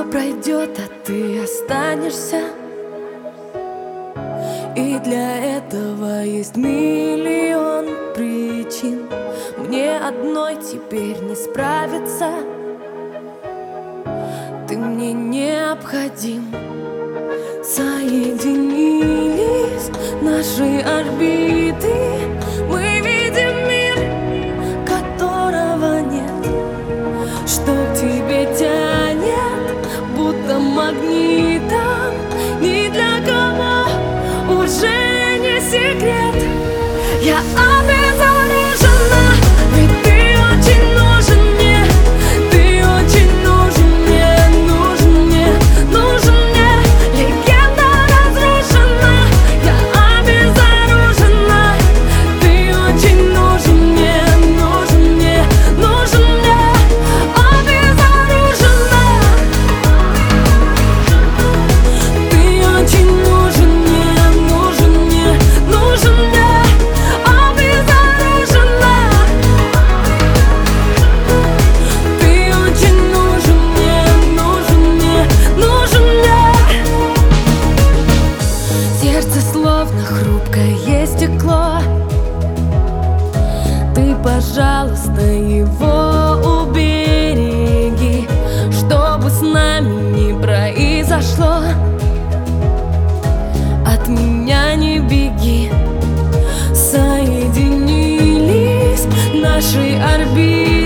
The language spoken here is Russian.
пройдет, а ты останешься. И для этого есть миллион причин. Мне одной теперь не справиться. Ты мне необходим. Соединились наши орбиты. Мы видим мир, которого нет. Что к тебе тянет, будто магнитом. Ни для кого уже не секрет. Я обезоружена, ведь ты очень нужен мне. Ты очень нужен мне, нужен мне, нужен мне. Легенда разрушена, я обезоружена. Ты очень нужен мне, нужен мне, нужен мне. Обезоружена. Ты очень нужен мне, нужен мне, нужен мне. Обезоружена. Ты очень нужен мне, нужен мне, нужен мне. Сердце словно хрупкое стекло. Ты, пожалуйста, его убереги, чтобы с нами не произошло. От меня не беги. Соединились наши орбиты.